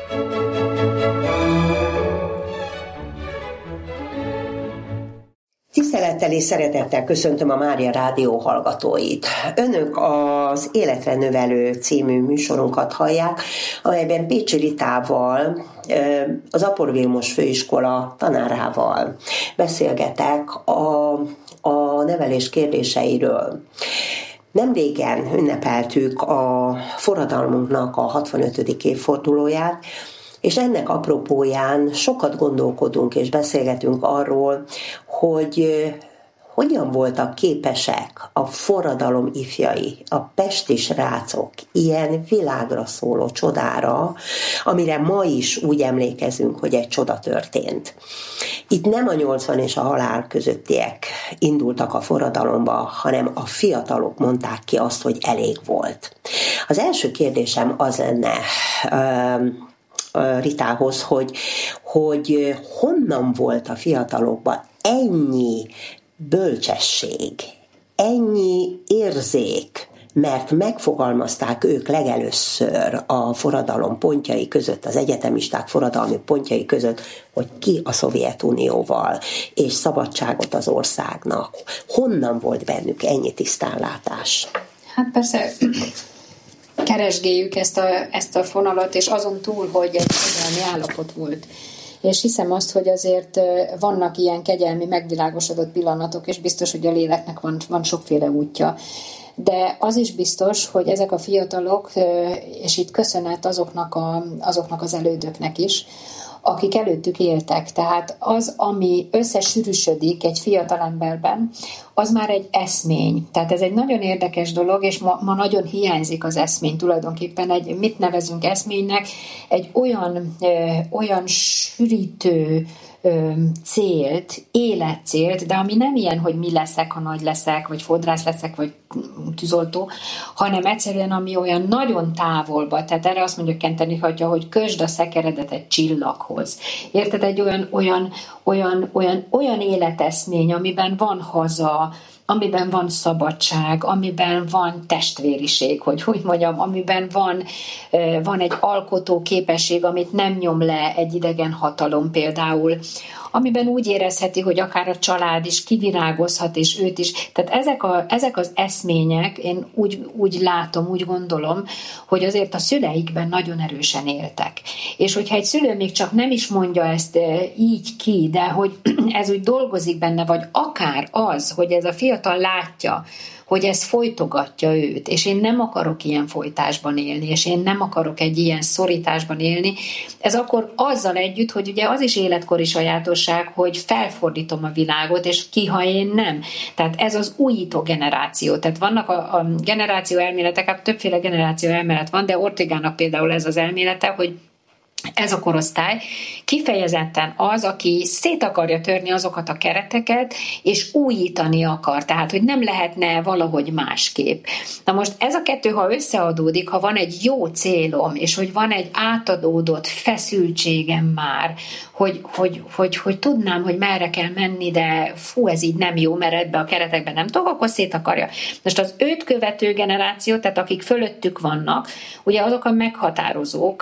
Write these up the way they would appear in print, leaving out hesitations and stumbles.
Tisztelettel és szeretettel köszöntöm a Mária Rádió hallgatóit. Önök az Életre Növelő című műsorunkat hallják, amelyben Pécsi Ritával, az Apor Vilmos Főiskola tanárával beszélgetek a nevelés kérdéseiről. Nemrégen ünnepeltük a forradalmunknak a 65. évfordulóját, és ennek apropóján sokat gondolkodunk és beszélgetünk arról, hogy hogyan voltak képesek a forradalom ifjai, a pesti srácok ilyen világra szóló csodára, amire ma is úgy emlékezünk, hogy egy csoda történt. Itt nem a 80 és a halál közöttiek indultak a forradalomba, hanem a fiatalok mondták ki azt, hogy elég volt. Az első kérdésem az lenne Ritához, hogy honnan volt a fiatalokban ennyi bölcsesség, ennyi érzék, mert megfogalmazták ők legelőször a forradalom pontjai között, az egyetemisták forradalmi pontjai között, hogy ki a Szovjetunióval, és szabadságot az országnak. Honnan volt bennük ennyi tisztánlátás? Hát persze keresgéljük ezt a fonalat, és azon túl, hogy egy kegyelmi állapot volt. És hiszem azt, hogy azért vannak ilyen kegyelmi, megvilágosodott pillanatok, és biztos, hogy a léleknek van sokféle útja. De az is biztos, hogy ezek a fiatalok, és itt köszönet azoknak az elődöknek is, akik előttük éltek. Tehát az, ami összesűrűsödik egy fiatalemberben, az már egy eszmény. Tehát ez egy nagyon érdekes dolog, és ma nagyon hiányzik az eszmény tulajdonképpen. Mit nevezünk eszménynek? Egy olyan sűrítő célt, életcélt, de ami nem ilyen, hogy mi leszek, ha nagy leszek, vagy fodrász leszek, vagy tűzoltó, hanem egyszerűen ami olyan nagyon távolba, tehát erre azt mondja Kenteni Hatya, hogy kösd a szekeredet egy csillaghoz. Érted? Egy olyan életeszmény, amiben van haza, amiben van szabadság, amiben van testvériség, hogy úgy mondjam, amiben van egy alkotó képesség, amit nem nyom le egy idegen hatalom például, amiben úgy érezheti, hogy akár a család is kivirágozhat, és őt is. Tehát ezek az eszmények, én úgy látom, úgy gondolom, hogy azért a szüleikben nagyon erősen éltek. És hogyha egy szülő még csak nem is mondja ezt így ki, de hogy ez úgy dolgozik benne, vagy akár az, hogy ez a fiatal látja, hogy ez folytogatja őt, és én nem akarok ilyen folytásban élni, és én nem akarok egy ilyen szorításban élni. Ez akkor azzal együtt, hogy ugye az is életkori sajátosság, hogy felfordítom a világot, és ki, ha én nem. Tehát ez az újító generáció. Tehát vannak a generáció elméletek, hát többféle generáció elmélet van, de Ortegának például ez az elmélete, hogy ez a korosztály kifejezetten az, aki szét akarja törni azokat a kereteket, és újítani akar. Tehát, hogy nem lehetne valahogy másképp. Na most ez a kettő, ha összeadódik, ha van egy jó célom, és hogy van egy átadódott feszültségem már, hogy tudnám, hogy merre kell menni, de ez így nem jó, mert ebbe a keretekben nem tudok, akkor szét akarja. Most az őt követő generáció, tehát akik fölöttük vannak, ugye azok a meghatározók,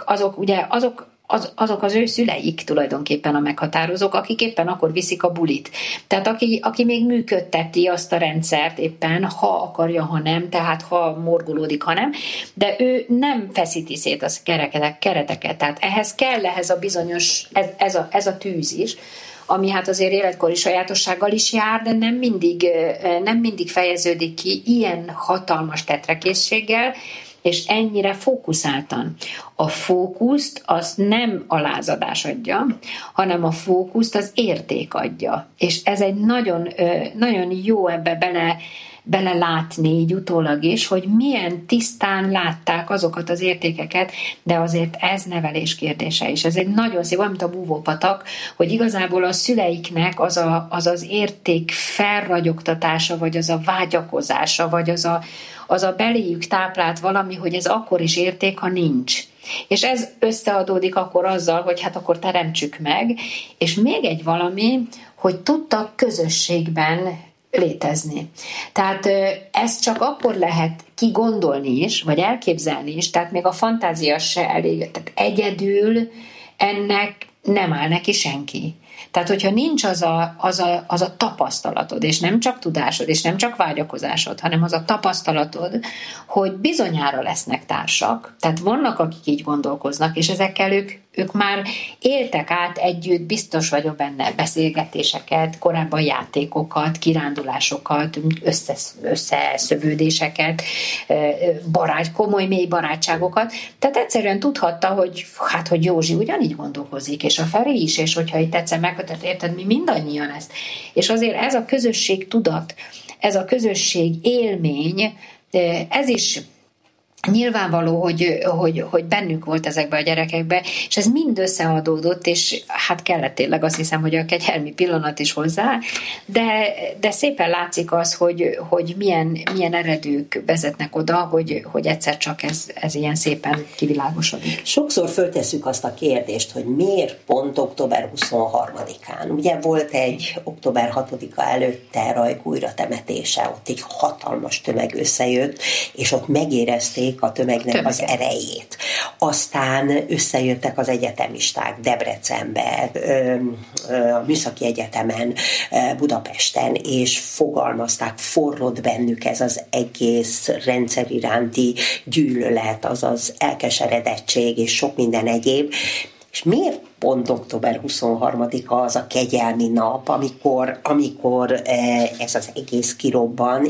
azok az ő szüleik tulajdonképpen a meghatározók, akik éppen akkor viszik a bulit. Tehát aki még működteti azt a rendszert éppen, ha akarja, ha nem, tehát ha morgolódik, ha nem, de ő nem feszíti szét a kereteket. Tehát ehhez kell a bizonyos, ez a tűz is, ami hát azért életkori sajátossággal is jár, de nem mindig fejeződik ki ilyen hatalmas tetrekészséggel, és ennyire fókuszáltan. A fókuszt az nem a lázadás adja, hanem a fókuszt az érték adja. És ez egy nagyon, nagyon jó ebbe belelátni így utólag is, hogy milyen tisztán látták azokat az értékeket, de azért ez nevelés kérdése is. Ez egy nagyon szép, olyan, mint a búvópatak, hogy igazából a szüleiknek az érték felragyogtatása, vagy az a vágyakozása, vagy az a beléjük táplált valami, hogy ez akkor is érték, ha nincs. És ez összeadódik akkor azzal, hogy hát akkor teremtsük meg, és még egy valami, hogy tudtak közösségben létezni. Tehát ezt csak akkor lehet kigondolni is, vagy elképzelni is, tehát még a fantázia se elég, tehát egyedül ennek nem áll neki senki. Tehát, hogyha nincs az a tapasztalatod, és nem csak tudásod, és nem csak vágyakozásod, hanem az a tapasztalatod, hogy bizonyára lesznek társak, tehát vannak, akik így gondolkoznak, és ezekkel ők már éltek át együtt, biztos vagyok benne, beszélgetéseket, korábban játékokat, kirándulásokat, összeszövődéseket, komoly mély barátságokat. Tehát egyszerűen tudhatta, hogy Józsi ugyanígy gondolkozik, és a Feri is, és hogyha itt egyszer tehát érted, mi mindannyian ezt. És azért ez a közösség tudat, ez a közösség élmény, ez is nyilvánvaló, hogy bennük volt ezekbe a gyerekekbe, és ez mind összeadódott, és hát kellett tényleg azt hiszem, hogy a kegyelmi pillanat is hozzá, de szépen látszik az, hogy milyen eredők vezetnek oda, hogy egyszer csak ez ilyen szépen kivilágosodik. Sokszor föltesszük azt a kérdést, hogy miért pont október 23-án? Ugye volt egy október 6-a előtte Rajk temetése, ott egy hatalmas tömeg összejött, és ott megérezték a tömegnek az erejét. Aztán összejöttek az egyetemisták Debrecenbe, a Műszaki Egyetemen, Budapesten, és fogalmazták, forrott bennük ez az egész rendszer iránti gyűlölet, azaz elkeseredettség és sok minden egyéb. És miért pont október 23-a az a kegyelmi nap, amikor ez az egész kirobban,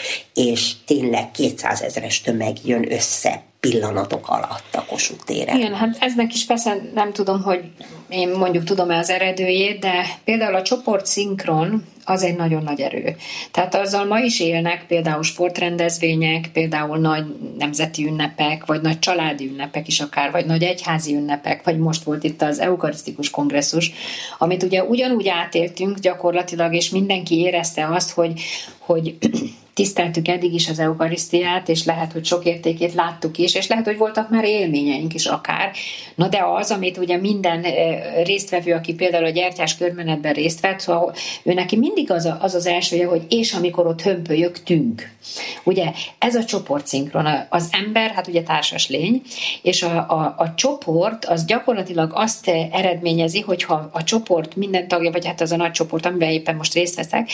és tényleg 200 000-es tömeg jön össze pillanatok alatt a Kossuth téren? Igen, hát eznek is persze nem tudom, hogy én mondjuk tudom-e az eredőjét, de például a csoportszinkron az egy nagyon nagy erő. Tehát azzal ma is élnek például sportrendezvények, például nagy nemzeti ünnepek, vagy nagy családi ünnepek is akár, vagy nagy egyházi ünnepek, vagy most volt itt az eukarisztikus kongresszus, amit ugye ugyanúgy átéltünk gyakorlatilag, és mindenki érezte azt, hogy tiszteltük eddig is az eukarisztiát, és lehet, hogy sok értékét láttuk is, és lehet, hogy voltak már élményeink is akár. Na de az, amit ugye minden résztvevő, aki például a gyertyás körmenetben részt vett, szóval ő neki mindig az elsője, hogy és amikor ott hömpölyögtünk. Ugye ez a csoportszinkron, az ember, hát ugye társas lény, és a csoport az gyakorlatilag azt eredményezi, hogyha a csoport minden tagja, vagy hát az a nagy csoport, amiben éppen most részt veszek,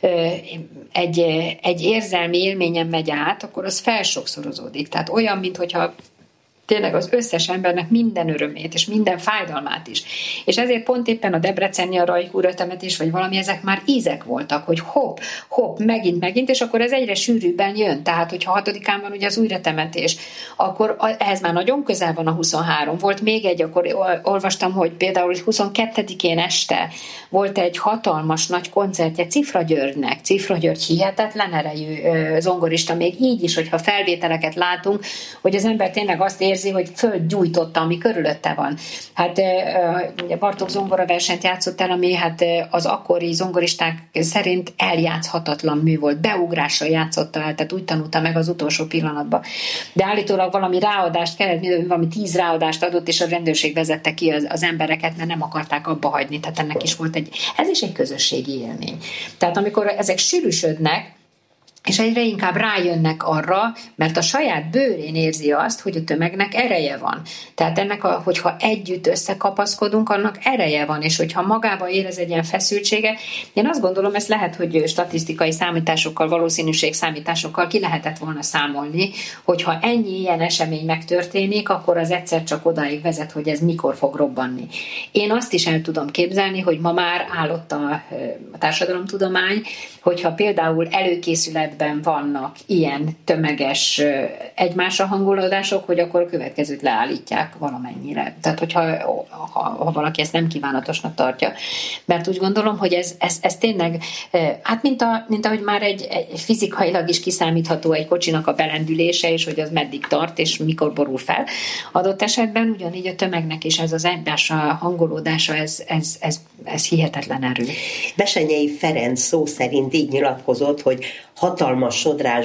egy érzelmi élményen megy át, akkor az felsokszorozódik. Tehát olyan, mintha tényleg az összes embernek minden örömét, és minden fájdalmát is. És ezért pont éppen a debreceni a Rajk temetés, vagy valami, ezek már ízek voltak, hogy hopp, megint, és akkor ez egyre sűrűbben jön. Tehát, hogyha 6-án van ugye az újratemetés, akkor ehhez már nagyon közel van a 23. Volt még egy, akkor olvastam, hogy például 22-én este volt egy hatalmas nagy koncertje Cifra Györgynek. Cifra György hihetetlen erejű zongorista, még így is, hogyha felvételeket látunk, hogy az ember tényleg azt érzi, hogy földgyújtotta, ami körülötte van. Hát ugye Bartók zongoraversenyt játszott el, ami hát az akkori zongoristák szerint eljátszhatatlan mű volt. Beugrással játszotta el, tehát úgy tanulta meg az utolsó pillanatban. De állítólag valami ráadást kellett, valami 10 ráadást adott, és a rendőrség vezette ki az embereket, mert nem akarták abba hagyni. Tehát ennek is volt ez is egy közösségi élmény. Tehát amikor ezek sűrűsödnek, és egyre inkább rájönnek arra, mert a saját bőrén érzi azt, hogy a tömegnek ereje van. Tehát ennek, hogyha együtt összekapaszkodunk, annak ereje van, és hogyha magába érez egy ilyen feszültsége, én azt gondolom, ez lehet, hogy statisztikai számításokkal, valószínűségszámításokkal ki lehetett volna számolni, hogyha ennyi ilyen esemény megtörténik, akkor az egyszer csak odáig vezet, hogy ez mikor fog robbanni. Én azt is el tudom képzelni, hogy ma már állott a társadalomtudomány, hogyha például előkészületben vannak ilyen tömeges egymásra hangolódások, hogy akkor a következőt leállítják valamennyire. Tehát, ha valaki ezt nem kívánatosnak tartja. Mert úgy gondolom, hogy ez tényleg, hát mint ahogy már egy fizikailag is kiszámítható egy kocsinak a belendülése, és hogy az meddig tart, és mikor borul fel. Adott esetben ugyanígy a tömegnek is ez az egymásra hangolódása, ez hihetetlen erő. Bessenyei Ferenc szó szerint így nyilatkozott, hogy hatalmas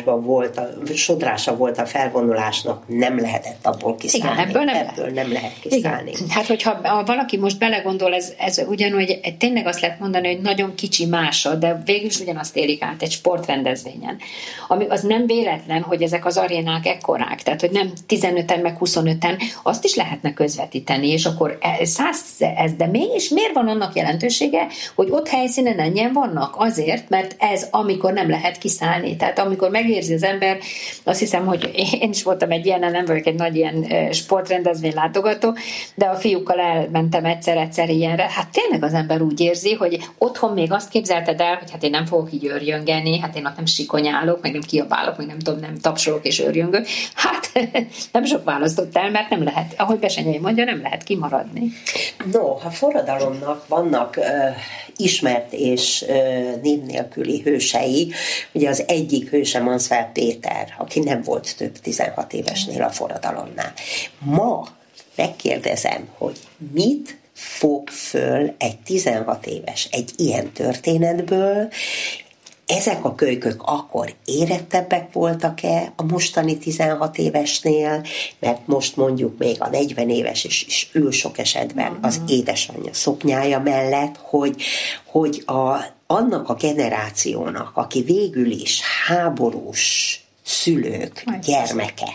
sodrása volt a felvonulásnak, nem lehetett abból kiszállni. Igen, ebből nem lehet kiszállni. Igen. Hát, hogyha valaki most belegondol, ez ugyanúgy, tényleg azt lehet mondani, hogy nagyon kicsi mása, de végül is ugyanazt élik át egy sportrendezvényen. Ami az nem véletlen, hogy ezek az arénák ekkorák, tehát, hogy nem 15-en, meg 25-en, azt is lehetne közvetíteni, és akkor 100, de mégis miért van annak jelentősége, hogy ott helyszínen ennyien vannak? Azért, mert ez amikor nem lehet kiszállni. Tehát amikor megérzi az ember, azt hiszem, hogy én is voltam egy ilyen, nem vagyok egy nagy ilyen sportrendezvény látogató, de a fiúkkal elmentem egyszer ilyenre. Hát tényleg az ember úgy érzi, hogy otthon még azt képzelted el, hogy hát én nem fogok így őrjöngeni, hát én ott nem sikonyálok, meg nem kiabálok, meg nem tudom, nem tapsolok és őrjöngök. Hát nem sok választott el, mert nem lehet, ahogy Bessenyei mondja, nem lehet kimaradni. No, a forradalomnak vannak ismert és név nélküli hősei. Ugye az egyik hőse Mansfeld Péter, aki nem volt több 16 évesnél a forradalomnál. Ma megkérdezem, hogy mit fog föl egy 16 éves egy ilyen történetből. Ezek a kölykök akkor érettebbek voltak-e a mostani 16 évesnél, mert most mondjuk még a 40 éves is ül sok esetben az édesanyja szoknyája mellett, hogy annak a generációnak, aki végül is háborús szülők gyermeke,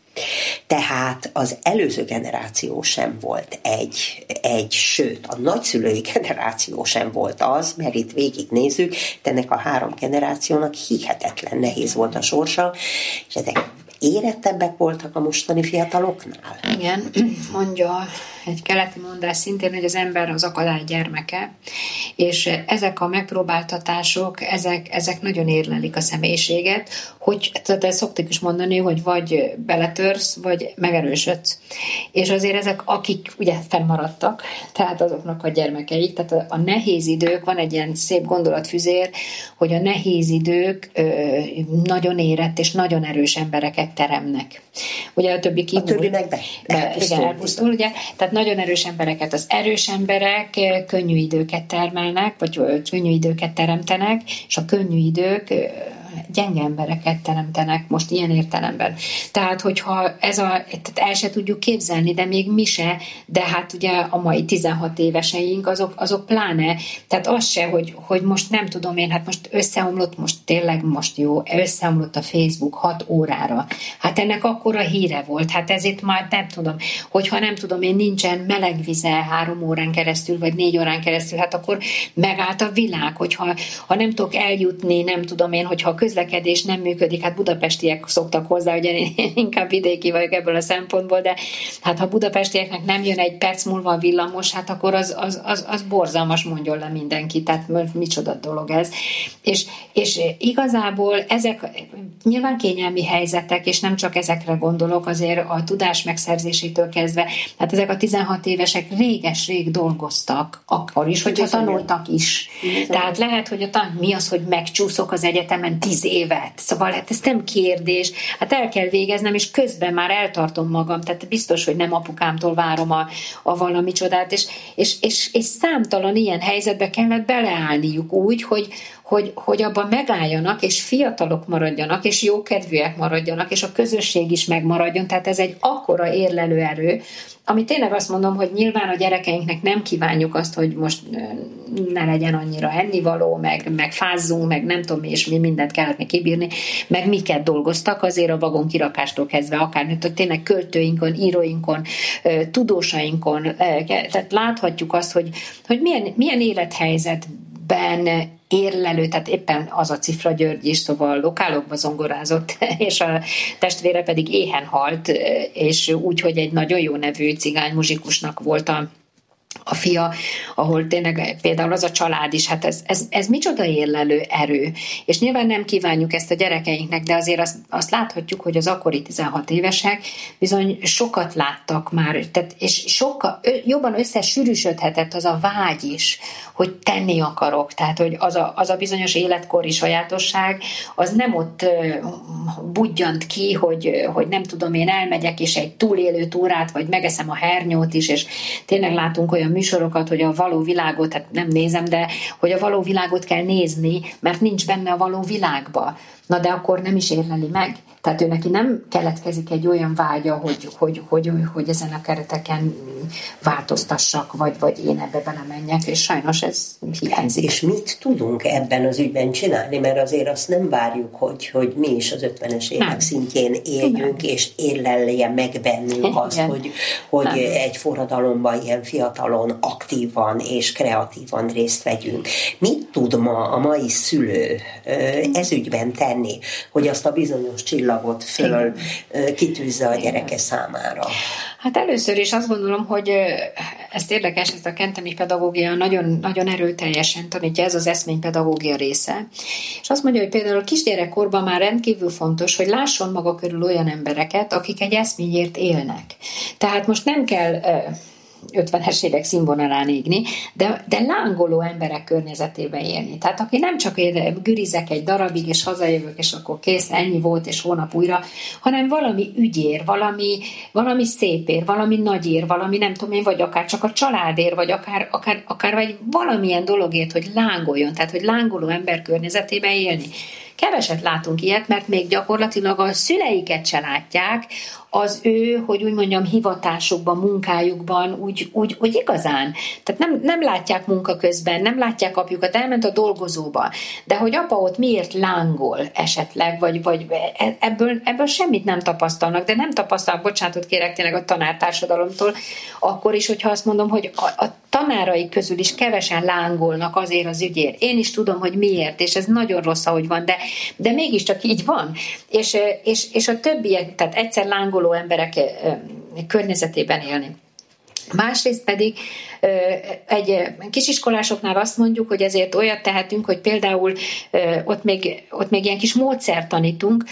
tehát az előző generáció sem volt sőt, a nagyszülői generáció sem volt az, mert itt végignézzük, de ennek a 3 generációnak hihetetlen nehéz volt a sorsa, és ezek érettebbek voltak a mostani fiataloknál. Igen, mondja egy keleti mondás szintén, hogy az ember az akadály gyermeke, és ezek a megpróbáltatások, ezek nagyon érlelik a személyiséget, tehát szoktuk is mondani, hogy vagy beletörsz, vagy megerősödsz. És azért ezek, akik ugye fennmaradtak, tehát azoknak a gyermekeik, tehát a nehéz idők, van egy ilyen szép gondolatfüzér, hogy a nehéz idők nagyon érett és nagyon erős embereket teremnek. Ugye a többi meg elpusztul, ugye? Tehát nagyon erős embereket. Az erős emberek könnyű időket termelnek, vagy könnyű időket teremtenek, és a könnyű idők gyenge embereket teremtenek, most ilyen értelemben. Tehát, hogyha tehát el se tudjuk képzelni, de még mi se, de hát ugye a mai 16 éveseink, azok pláne, tehát az se, hogy most nem tudom én, hát most összeomlott, most jó, összeomlott a Facebook 6 órára. Hát ennek akkora híre volt, hát ezért már nem tudom, hogyha nem tudom én, nincsen meleg vize 3 órán keresztül, vagy 4 órán keresztül, hát akkor megállt a világ, hogyha nem tudok eljutni, nem tudom én, hogyha a közlekedés nem működik, hát budapestiek szoktak hozzá, ugye én inkább vidéki vagyok ebből a szempontból, de hát ha budapestieknek nem jön egy perc múlva a villamos, hát akkor az borzalmas, mondjon le mindenki, tehát micsoda dolog ez. És igazából ezek nyilván kényelmi helyzetek, és nem csak ezekre gondolok, azért a tudás megszerzésétől kezdve, hát ezek a 16 évesek réges-rég dolgoztak, akkor is, hogyha tanultak is. Tehát lehet, hogy mi az, hogy megcsúszok az egyetemen 10 évet. Szóval hát ez nem kérdés. Hát el kell végeznem, és közben már eltartom magam. Tehát biztos, hogy nem apukámtól várom a valami csodát. És számtalan ilyen helyzetbe kellett beleállniuk úgy, hogy abban megálljanak, és fiatalok maradjanak, és jókedvűek maradjanak, és a közösség is megmaradjon. Tehát ez egy akkora érlelő erő, ami tényleg azt mondom, hogy nyilván a gyerekeinknek nem kívánjuk azt, hogy most ne legyen annyira ennivaló, meg fázzunk, meg nem tudom, és mi mindent kellett még kibírni, meg miket dolgoztak azért a vagon kirakástól kezdve, akár, hogy tényleg költőinkon, íróinkon, tudósainkon, tehát láthatjuk azt, hogy milyen élethelyzetben érlelő, tehát éppen az a Cifra György is, szóval lokálokba zongorázott, és a testvére pedig éhen halt, és úgy, hogy egy nagyon jó nevű cigány muzsikusnak volt a fia, ahol tényleg például az a család is, hát ez micsoda érlelő erő. És nyilván nem kívánjuk ezt a gyerekeinknek, de azért azt láthatjuk, hogy az akkori 16 évesek bizony sokat láttak már, tehát, és sokkal jobban összesűrűsödhetett az a vágy is, hogy tenni akarok. Tehát, hogy az a bizonyos életkori sajátosság, az nem ott budjant ki, hogy nem tudom, én elmegyek, és egy túlélő túrát, vagy megeszem a hernyót is, és tényleg látunk olyan műsorokat, hogy a való világot, hát nem nézem, de hogy a való világot kell nézni, mert nincs benne a való világba. Na de akkor nem is érleli meg. Tehát ő neki nem keletkezik egy olyan vágya, hogy ezen a kereteken változtassak, vagy én ebbe belemenjek, és sajnos ez hiányzik. És mit tudunk ebben az ügyben csinálni? Mert azért azt nem várjuk, hogy mi is az 50-es évek szintjén éljünk, és érlelje meg bennünk azt, hogy egy forradalomban ilyen fiatalon, aktívan és kreatívan részt vegyünk. Mit tud ma a mai szülő ez ügyben tenni, hogy azt a bizonyos csillagot föl kitűzze a gyereke számára? Hát először is azt gondolom, hogy ez érdekes, ez a kenteni pedagógia nagyon, nagyon erőteljesen tanítja, ez az eszménypedagógia része. És azt mondja, hogy például a kisgyerekkorban már rendkívül fontos, hogy lásson maga körül olyan embereket, akik egy eszményért élnek. Tehát most nem kell 50-es évek színvonalán égni, de lángoló emberek környezetében élni. Tehát aki nem csak gürizek egy darabig, és hazajövök, és akkor kész, ennyi volt, és hónap újra, hanem valami ügyér, valami szépér, valami nagyér, valami nem tudom én, vagy akár csak a családér, vagy akár vagy valamilyen dologért, hogy lángoljon, tehát hogy lángoló ember környezetében élni. Keveset látunk ilyet, mert még gyakorlatilag a szüleiket se látják, az ő, hogy úgy mondjam, hivatásukban, munkájukban úgy igazán. Tehát nem látják munka közben, nem látják apjukat, elment a dolgozóba, de hogy apa ott miért lángol esetleg, vagy ebből semmit nem tapasztalnak, de nem tapasztalnak, bocsánatot kérek tényleg a tanártársadalomtól, akkor is, hogyha azt mondom, hogy a tanárai közül is kevesen lángolnak azért az ügyért. Én is tudom, hogy miért, és ez nagyon rossz, ahogy van, de mégiscsak így van. És a többiek, tehát egyszer lángoló emberek környezetében élni. Másrészt pedig egy kisiskolásoknál azt mondjuk, hogy ezért olyat tehetünk, hogy például ott még ilyen kis módszert tanítunk,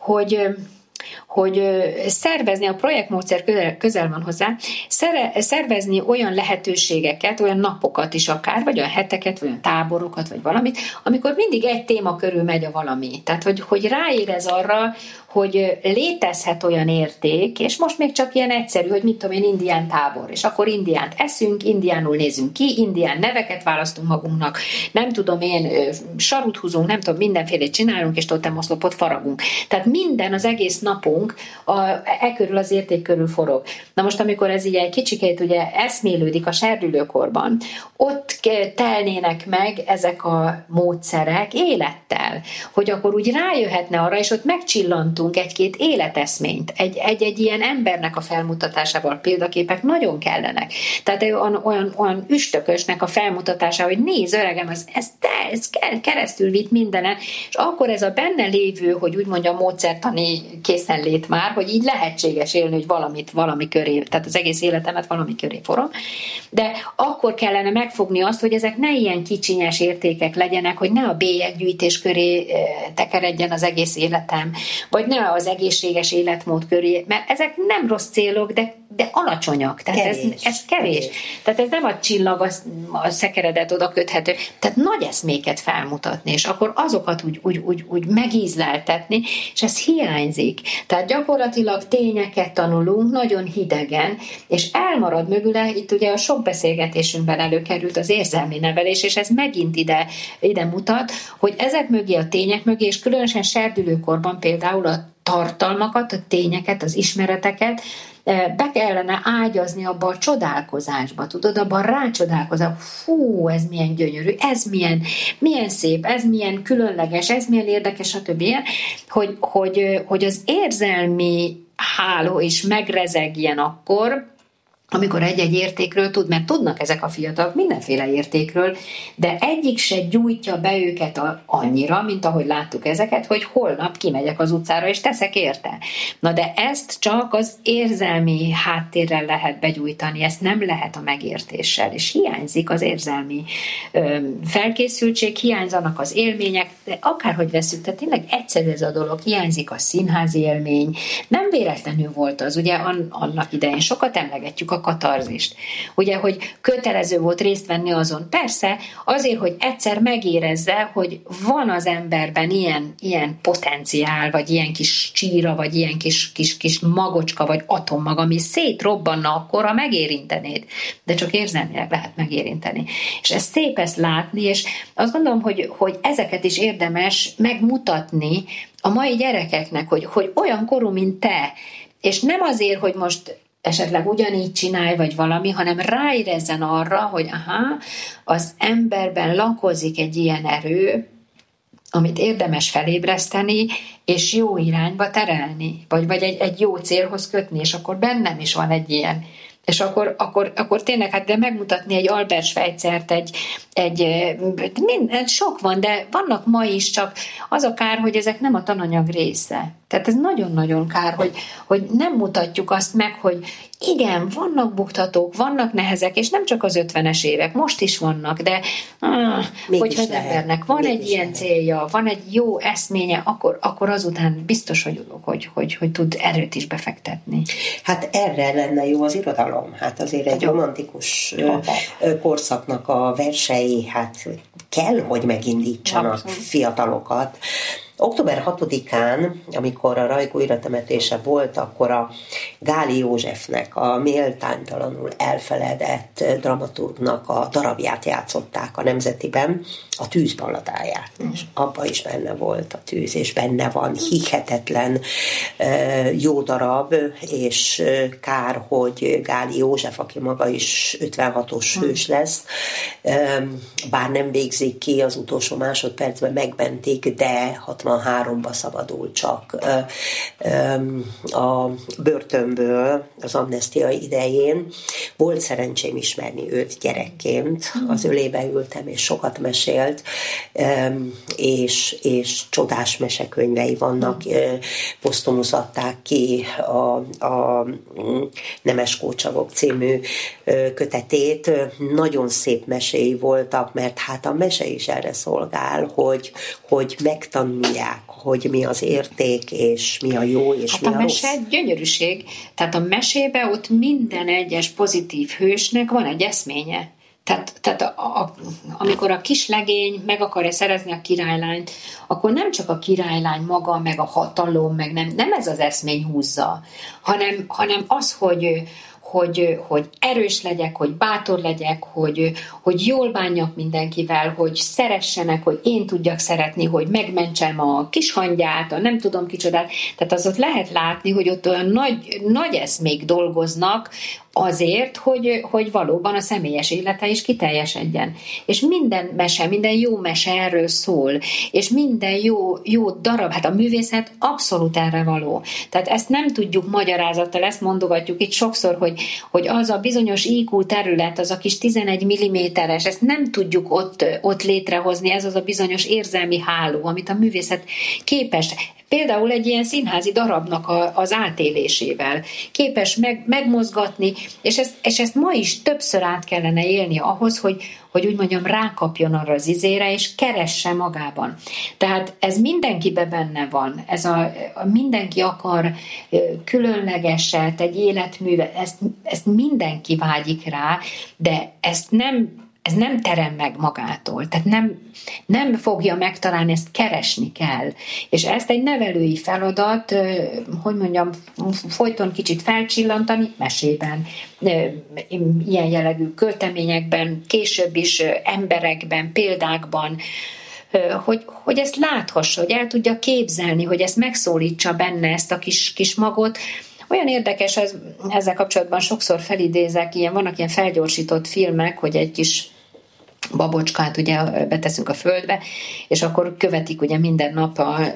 hogy szervezni, a projektmódszer közel van hozzá, szervezni olyan lehetőségeket, olyan napokat is akár, vagy olyan heteket, vagy olyan táborokat, vagy valamit, amikor mindig egy téma körül megy a valami. Tehát, hogy ráérez arra, hogy létezhet olyan érték, és most még csak ilyen egyszerű, hogy mit tudom én, indián tábor, és akkor indiánt eszünk, indiánul nézünk ki, indián neveket választunk magunknak, nem tudom én, sarut húzunk, nem tudom, mindenfélét csinálunk, és totemoszlopot faragunk. Tehát minden, az egész napunk körül az érték körül forog. Na most, amikor ez így egy kicsikét ugye eszmélődik a serdülőkorban, ott telnének meg ezek a módszerek élettel, hogy akkor úgy rájöhetne arra, és ott megcsillantunk egy-két életeszményt, egy ilyen embernek a felmutatásával példaképek nagyon kellenek. Tehát olyan üstökösnek a felmutatása, hogy nézd, öregem, ez keresztül vitt mindenen, és akkor ez a benne lévő, hogy úgy mondja, módszertani készenlét már, hogy így lehetséges élni, hogy valami köré, tehát az egész életemet valami köré forom, de akkor kellene megfogni azt, hogy ezek ne ilyen kicsinyes értékek legyenek, hogy ne a bélyeggyűjtés köré tekeredjen az egész életem, vagy ne az egészséges életmód köré, mert ezek nem rossz célok, de alacsonyak. Tehát ez kevés. Tehát ez nem a csillag, a szekeredet oda köthető. Tehát nagy eszméket felmutatni, és akkor azokat úgy megízleltetni, és ez hiányzik. Tehát gyakorlatilag tényeket tanulunk nagyon hidegen, és elmarad mögüle, itt ugye a sok beszélgetésünkben előkerült az érzelmi nevelés, és ez megint ide mutat, hogy ezek mögé, a tények mögé, és különösen serdülőkorban például a tartalmakat, a tényeket, az ismereteket be kellene ágyazni abba a csodálkozásba, tudod, abban rácsodálkozol, fú, ez milyen gyönyörű, ez milyen szép, ez milyen különleges, ez milyen érdekes, stb. Hogy az érzelmi háló is megrezegjen akkor, amikor egy-egy értékről tud, mert tudnak ezek a fiatalok mindenféle értékről, de egyik se gyújtja be őket annyira, mint ahogy láttuk ezeket, hogy holnap kimegyek az utcára, és teszek érte. Na de ezt csak az érzelmi háttérrel lehet begyújtani, ezt nem lehet a megértéssel, és hiányzik az érzelmi felkészültség, hiányzanak az élmények, de akárhogy veszük, tehát tényleg egyszerű ez a dolog, hiányzik a színházi élmény, nem véletlenül volt az, ugye annak idején sokat emlegetjük a a katarzist. Ugye, hogy kötelező volt részt venni azon. Persze, azért, hogy egyszer megérezze, hogy van az emberben ilyen potenciál, vagy ilyen kis csíra, vagy ilyen kis magocska, vagy atommag, ami szétrobbanna akkor, ha megérintenéd. De csak érzelmileg lehet megérinteni. És ez szép ezt látni, és azt gondolom, hogy ezeket is érdemes megmutatni a mai gyerekeknek, hogy olyan korú, mint te, és nem azért, hogy most esetleg ugyanígy csinálj, vagy valami, hanem ráérezzen arra, hogy az emberben lakozik egy ilyen erő, amit érdemes felébreszteni, és jó irányba terelni, vagy egy jó célhoz kötni, és akkor bennem is van egy ilyen. És akkor tényleg, de megmutatni egy Albert Schweitzert, minden, sok van, de vannak ma is, csak az a kár, hogy ezek nem a tananyag része. Tehát ez nagyon-nagyon kár, hogy nem mutatjuk azt meg, hogy igen, vannak buktatók, vannak nehezek, és nem csak az 50-es évek, most is vannak, de hogyha az embernek van egy ilyen célja, van egy jó eszménye, akkor azután biztos, hogy tud erőt is befektetni. Hát erre lenne jó az irodalom. Hát azért egy romantikus korszaknak a versei, hát kell, hogy megindítsanak fiatalokat. Október 6-án, amikor a Rajk újratemetése volt, akkor a Gáli Józsefnek, a méltánytalanul elfeledett dramaturgnak a darabját játszották a Nemzetiben, a Tűz balladáját. És abban is benne volt a tűz, és benne van hihetetlen jó darab, és kár, hogy Gáli József, aki maga is 56-os hős lesz, bár nem végzik ki, az utolsó másodpercben megmentik, de 63-ba szabadul csak a börtönből az amnestia idején. Volt szerencsém ismerni őt gyerekként, az ölébe ültem, és sokat mesélt, és csodás mesekönyvei vannak, posztumusz adták ki a Nemes Kócsavok című kötetét. Nagyon szép meséi voltak, mert hát a mese is erre szolgál, hogy megtanulják, hogy mi az érték, és mi a jó, és mi a rossz. A mese egy gyönyörűség. Tehát a mesébe ott minden egyes pozitív hősnek van egy eszménye. Tehát amikor a kislegény meg akarja szerezni a királylányt, akkor nem csak a királylány maga, meg a hatalom, meg nem ez az eszmény húzza, hanem az, hogy erős legyek, hogy bátor legyek, hogy jól bánjak mindenkivel, hogy szeressenek, hogy én tudjak szeretni, hogy megmentsem a kishangyát, a nem tudom kicsodát. Tehát az ott lehet látni, hogy ott olyan nagy eszmék dolgoznak azért, hogy valóban a személyes élete is kiteljesedjen. És minden mese, minden jó mese erről szól, és minden jó darab, hát a művészet abszolút erre való. Tehát ezt nem tudjuk magyarázattal, ezt mondogatjuk itt sokszor, hogy az a bizonyos IQ terület, az a kis 11 mm-es, ezt nem tudjuk ott létrehozni, ez az a bizonyos érzelmi háló, amit a művészet képes. Például egy ilyen színházi darabnak az átélésével képes megmozgatni, és ezt ma is többször át kellene élni ahhoz, hogy úgy mondjam, rákapjon arra az izére, és keresse magában. Tehát ez mindenkiben benne van. Mindenki akar különlegeset, egy életművet, ezt mindenki vágyik rá, de ez nem terem meg magától, tehát nem fogja megtalálni, ezt keresni kell. És ezt egy nevelői feladat, hogy mondjam, folyton kicsit felcsillantani mesében, ilyen jellegű költeményekben, később is emberekben, példákban, hogy ezt láthassa, hogy el tudja képzelni, hogy ezt megszólítsa benne, ezt a kis magot. Olyan érdekes, ezzel kapcsolatban sokszor felidézek, vannak ilyen felgyorsított filmek, hogy egy kis babocskát ugye beteszünk a földbe, és akkor követik ugye minden nap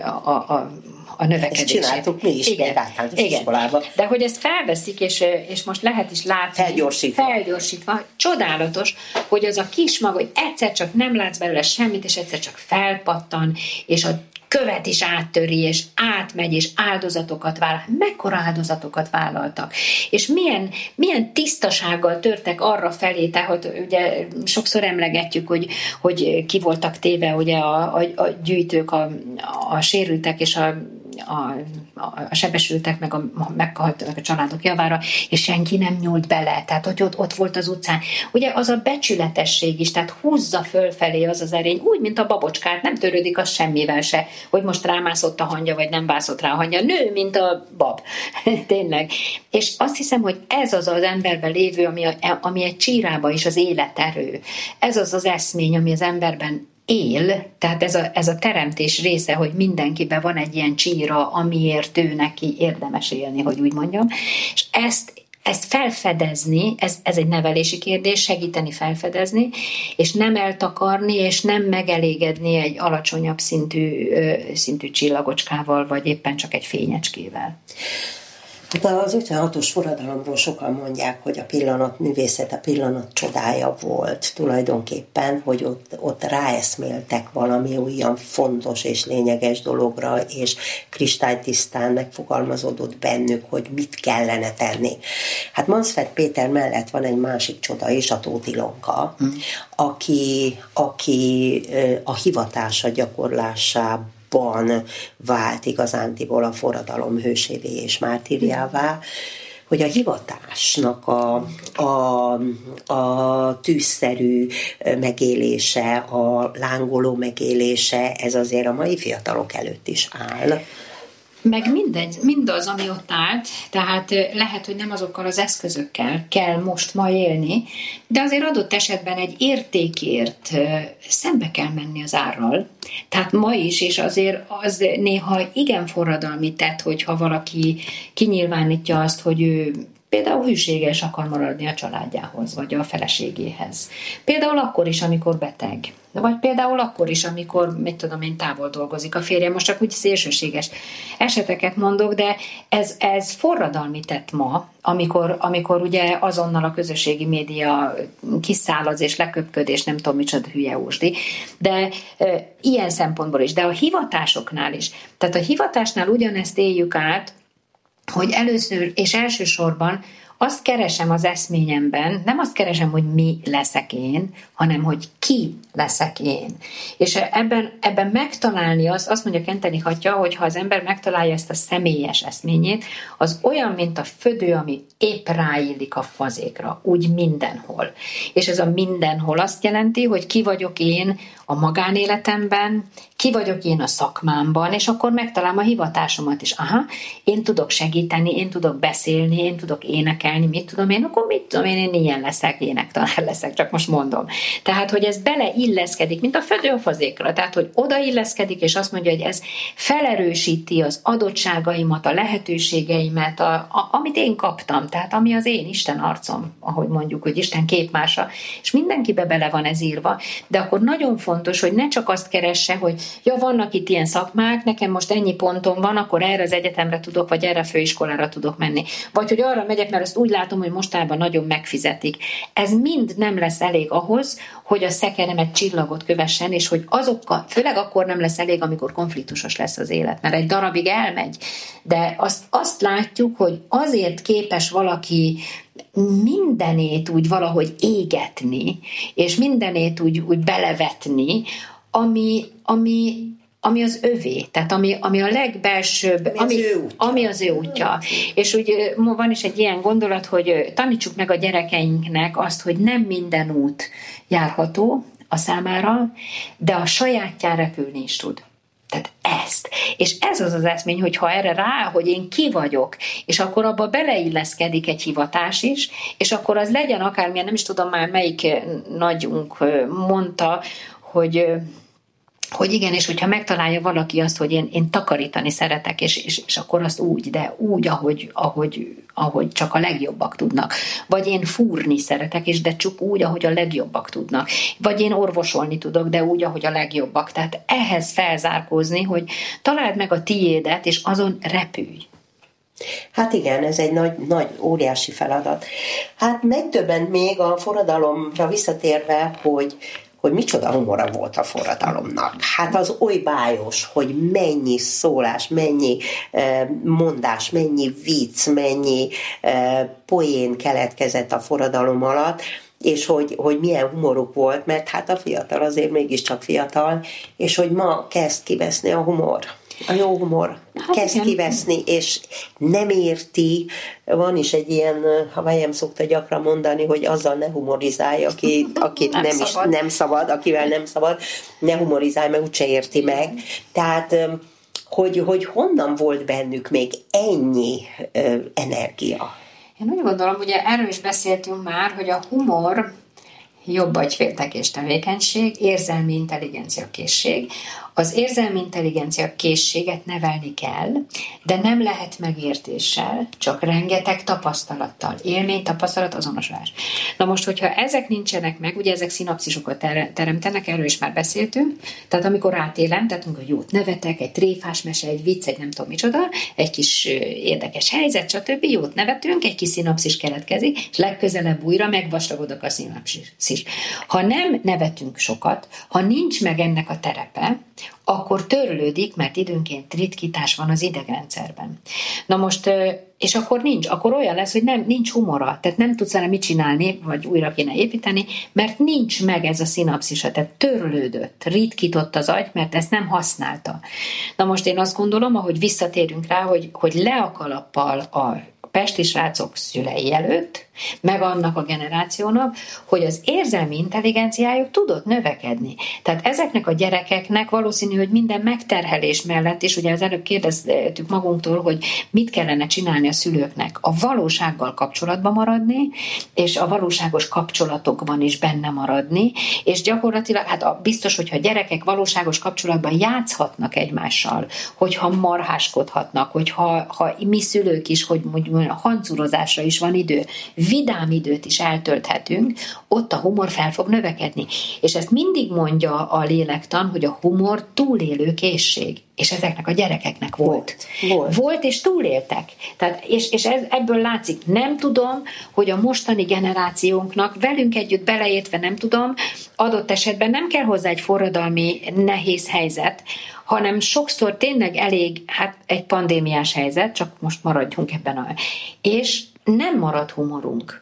a növekedését. Ezt csináltuk mi is, még általános iskolában. De hogy ezt felveszik, és most lehet is látni. Felgyorsítva. Csodálatos, hogy az a kis mag, hogy egyszer csak nem látsz belőle semmit, és egyszer csak felpattan, és a követ is áttöri, és átmegy, és áldozatokat vállal. Mekkora áldozatokat vállaltak. És milyen tisztasággal törtek arra felé, tehát ugye sokszor emlegetjük, hogy ki voltak téve ugye a gyűjtők, a sérültek és a sebesültek, meg a meghaltak a családok javára, és senki nem nyúlt bele, tehát hogy ott volt az utcán. Ugye az a becsületesség is, tehát húzza fölfelé az erény, úgy, mint a babocskát, nem törődik az semmivel se, hogy most rámászott a hangya, vagy nem vászott rá a hangya. Nő, mint a bab. Tényleg. És azt hiszem, hogy ez az emberben lévő, ami egy csírába is az életerő. Ez az eszmény, ami az emberben él, tehát ez a teremtés része, hogy mindenkiben van egy ilyen csíra, amiért ő neki érdemes élni, hogy úgy mondjam. És ezt felfedezni, ez egy nevelési kérdés, segíteni felfedezni, és nem eltakarni, és nem megelégedni egy alacsonyabb szintű csillagocskával, vagy éppen csak egy fényecskével. Hát az 56-os forradalomról sokan mondják, hogy a pillanat művészet, a pillanat csodája volt tulajdonképpen, hogy ott ráeszméltek valami olyan fontos és lényeges dologra, és kristálytisztán megfogalmazódott bennük, hogy mit kellene tenni. Hát Mansfeld Péter mellett van egy másik csoda is, a Tóth Ilonka, aki a hivatása gyakorlásában vált igazándiból a forradalom hősévé és mártírjává, hogy a hivatásnak a tűzszerű megélése, a lángoló megélése, ez azért a mai fiatalok előtt is áll. Meg mindaz, ami ott állt, tehát lehet, hogy nem azokkal az eszközökkel kell ma élni, de azért adott esetben egy értékért szembe kell menni az árral. Tehát ma is, és azért az néha igen forradalmi tett, hogyha valaki kinyilvánítja azt, hogy ő például hűséges akar maradni a családjához, vagy a feleségéhez. Például akkor is, amikor beteg. Vagy például akkor is, amikor, távol dolgozik a férje. Most csak úgy szélsőséges eseteket mondok, de ez forradalmi tett ma, amikor ugye azonnal a közösségi média kiszállaz és leköpköd, és nem tudom micsoda hülye ósdi. De ilyen szempontból is. De a hivatásoknál is. Tehát a hivatásnál ugyanezt éljük át, hogy először és elsősorban azt keresem az eszményemben, nem azt keresem, hogy mi leszek én, hanem hogy ki leszek én. És ebben megtalálni azt mondja Kentenich atya, hogy ha az ember megtalálja ezt a személyes eszményét, az olyan, mint a födő, ami épp ráillik a fazékra, úgy mindenhol. És ez a mindenhol azt jelenti, hogy ki vagyok én a magánéletemben, ki vagyok én a szakmámban, és akkor megtalálom a hivatásomat is. Aha, én tudok segíteni, én tudok beszélni, én tudok énekelni, mit tudom én ilyen leszek, énektanár leszek, csak most mondom. Tehát, hogy ez beleilleszkedik, mint a födő a fazékra, tehát, hogy odailleszkedik, és azt mondja, hogy ez felerősíti az adottságaimat, a lehetőségeimet, amit én kaptam, tehát ami az én Isten arcom, ahogy mondjuk, hogy Isten képmása, és mindenkibe bele van ez írva, de akkor nagyon fontos, hogy ne csak azt keresse, hogy ja, vannak itt ilyen szakmák, nekem most ennyi pontom van, akkor erre az egyetemre tudok, vagy erre a főiskolára tudok menni. Vagy hogy arra megyek, mert azt úgy látom, hogy mostában nagyon megfizetik. Ez mind nem lesz elég ahhoz, hogy a szekeremet csillagot kövessen, és hogy azokkal, főleg akkor nem lesz elég, amikor konfliktusos lesz az élet, mert egy darabig elmegy. De azt látjuk, hogy azért képes valaki mindenét úgy valahogy égetni, és mindenét úgy belevetni, ami az övé, tehát ami a legbelsőbb, ami az ő útja. És úgy van is egy ilyen gondolat, hogy tanítsuk meg a gyerekeinknek azt, hogy nem minden út járható a számára, de a sajátján repülni is tud. Tehát ezt. És ez az eszmény, hogy ha erre rá, hogy én ki vagyok, és akkor abba beleilleszkedik egy hivatás is, és akkor az legyen akármilyen, nem is tudom már melyik nagyunk mondta, hogy igen, és hogyha megtalálja valaki azt, hogy én takarítani szeretek, és akkor azt úgy, de úgy, ahogy csak a legjobbak tudnak. Vagy én fúrni szeretek, de csak úgy, ahogy a legjobbak tudnak. Vagy én orvosolni tudok, de úgy, ahogy a legjobbak. Tehát ehhez felzárkózni, hogy találd meg a tiédet, és azon repülj. Hát igen, ez egy nagy óriási feladat. Hát megdöbbent még a forradalomra visszatérve, hogy micsoda humora volt a forradalomnak. Hát az oly bájos, hogy mennyi szólás, mennyi mondás, mennyi vicc, mennyi poén keletkezett a forradalom alatt, és hogy milyen humoruk volt, mert hát a fiatal azért mégiscsak fiatal, és hogy ma kezd kiveszni a humor. A jó humor kezd kiveszni, és nem érti. Van is egy ilyen, ha Vájem szokta gyakran mondani, hogy azzal ne humorizálj, akit nem szabad, akivel nem szabad, ne humorizálj, mert úgyse érti meg. Tehát, hogy honnan volt bennük még ennyi energia? Én úgy gondolom, ugye erről is beszéltünk már, hogy a humor jobb agyféltekés tevékenység, érzelmi intelligencia készség. Az érzelmi intelligencia készséget nevelni kell, de nem lehet megértéssel, csak rengeteg tapasztalattal. Élmény, tapasztalat, azonosulás. Na most, hogyha ezek nincsenek meg, ugye ezek szinapszisokat teremtenek, erről is már beszéltünk, tehát amikor átélem, tehát amikor jót nevetek, egy tréfás mese, egy vicc, egy nem tudom micsoda, egy kis érdekes helyzet, stb. Jót nevetünk, egy kis szinapszis keletkezik, és legközelebb újra megvastagodok a szinapszis. Ha nem nevetünk sokat, ha nincs meg ennek a terepe, akkor törlődik, mert időnként ritkítás van az idegrendszerben. Na most, és akkor olyan lesz, hogy nincs humora, tehát nem tudsz vele mit csinálni, vagy újra kéne építeni, mert nincs meg ez a szinapszisa, tehát törlődött, ritkított az agy, mert ezt nem használta. Na most én azt gondolom, ahogy visszatérünk rá, hogy le a kalappal a pesti srácok szülei előtt, meg annak a generációnak, hogy az érzelmi intelligenciájuk tudott növekedni. Tehát ezeknek a gyerekeknek valószínű, hogy minden megterhelés mellett is, ugye az előbb kérdeztük magunktól, hogy mit kellene csinálni a szülőknek. A valósággal kapcsolatban maradni, és a valóságos kapcsolatokban is benne maradni, és gyakorlatilag, hát biztos, hogyha a gyerekek valóságos kapcsolatban játszhatnak egymással, hogyha marháskodhatnak, hogyha mi szülők is, hogy hancurozásra is van idő, vidám időt is eltölthetünk, ott a humor fel fog növekedni. És ezt mindig mondja a lélektan, hogy a humor túlélő készség. És ezeknek a gyerekeknek volt. Volt és túléltek. Tehát, és ebből látszik. Nem tudom, hogy a mostani generációnknak velünk együtt beleértve nem tudom, adott esetben nem kell hozzá egy forradalmi nehéz helyzet, hanem sokszor tényleg elég, egy pandémiás helyzet, csak most maradjunk ebben és nem marad humorunk.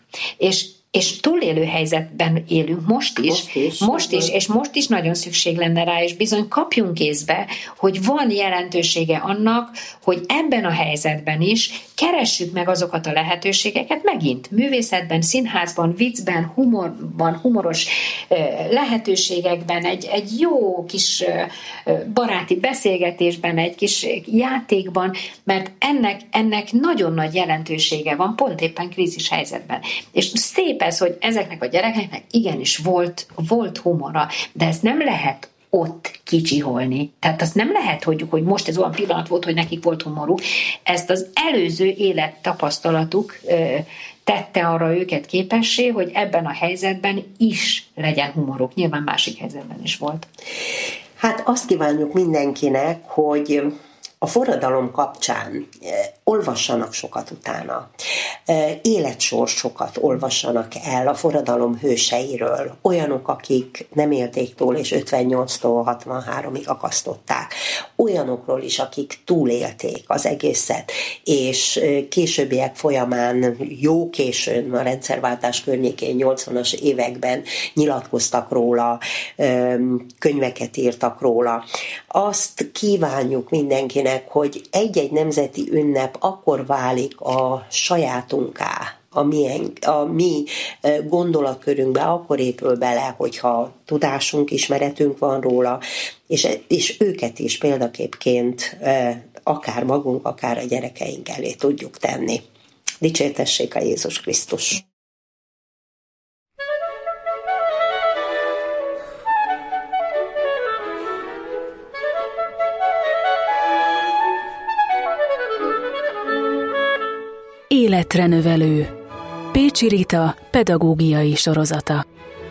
És túlélő helyzetben élünk most is, és most is nagyon szükség lenne rá, és bizony kapjunk észbe, hogy van jelentősége annak, hogy ebben a helyzetben is keressük meg azokat a lehetőségeket, megint művészetben, színházban, viccben, humorban, humoros lehetőségekben, egy jó kis baráti beszélgetésben, egy kis játékban, mert ennek nagyon nagy jelentősége van, pont éppen krízis helyzetben. És szép ez, hogy ezeknek a gyerekeknek igenis volt humora, de ezt nem lehet ott kicsiholni. Tehát azt nem lehet, hogy most ez olyan pillanat volt, hogy nekik volt humoruk. Ezt az előző élet tapasztalatuk tette arra őket képessé, hogy ebben a helyzetben is legyen humoruk. Nyilván másik helyzetben is volt. Hát azt kívánjuk mindenkinek, hogy a forradalom kapcsán olvassanak sokat utána, életsorsokat olvassanak el a forradalom hőseiről, olyanok, akik nem élték túl, és 58-tól 63-ig akasztották, olyanokról is, akik túlélték az egészet, és későbbiek folyamán, jó későn, a rendszerváltás környékén, 80-as években nyilatkoztak róla, könyveket írtak róla. Azt kívánjuk mindenkinek, hogy egy-egy nemzeti ünnep akkor válik a sajátunká, a mi gondolatkörünkbe, akkor épül bele, hogyha tudásunk, ismeretünk van róla, és őket is példaképként akár magunk, akár a gyerekeink elé tudjuk tenni. Dicsértessék a Jézus Krisztus! Életre növelő. Pécsi Rita pedagógiai sorozata.